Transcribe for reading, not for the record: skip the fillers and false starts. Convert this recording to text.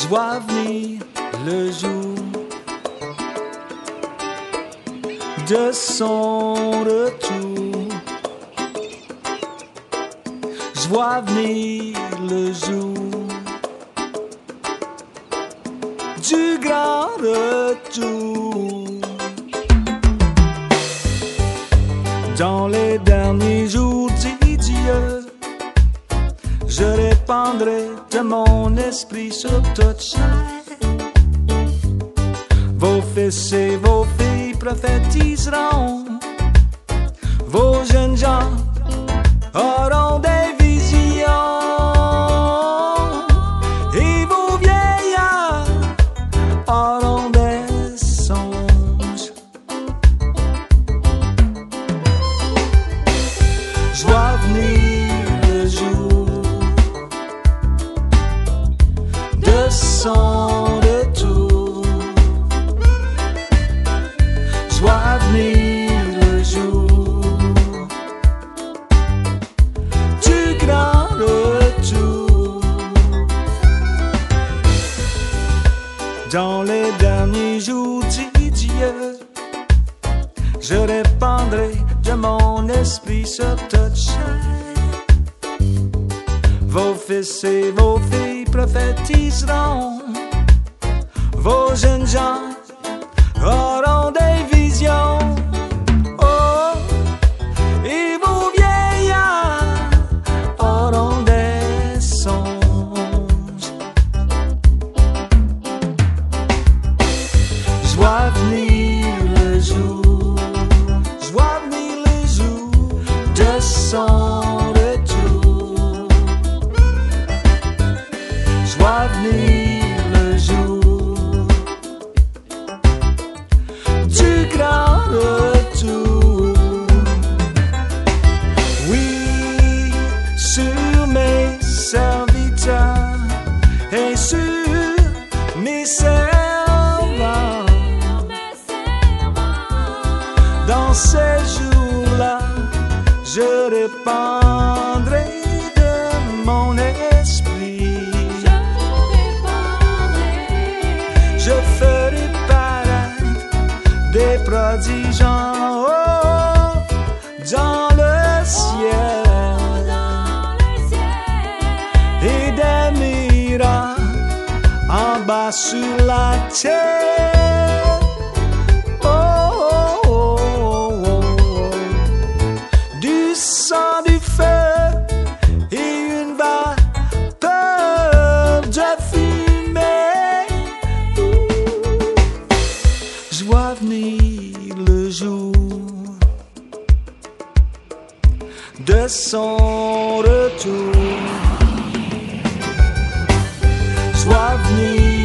vois venir le jour de son retour. Je vois venir le jour du grand retour. Dans les derniers jours, dit Dieu, je répandrai de mon esprit sur toute chair. Vos fils et vos filles prophétiseront, vos jeunes gens auront des visions, et vos vieillards auront des songes. Je vois venir le jour de son retour. Je vois venir le jour du grand retour. Dans les derniers jours, dit Dieu, je répandrai de mon esprit sur toute chair. Vos fils et vos filles prophétiseront, vos jeunes gens auront des visions, oh, et vos vieillards auront des songes. Je vois venir le jour, je vois venir le jour de son retour. Je vois venir le jour du grand retour. Oui, sur mes serviteurs et sur mes servants, dans ces jours-là, je répandrai de mon esprit. Je ferai paraître des prodiges en haut dans le ciel, et des miracles en bas sur la terre. Oh, oh, oh, oh. Du sang, du feu et une vapeur de fumée. Je vois venir le jour de son retour. Je vois venir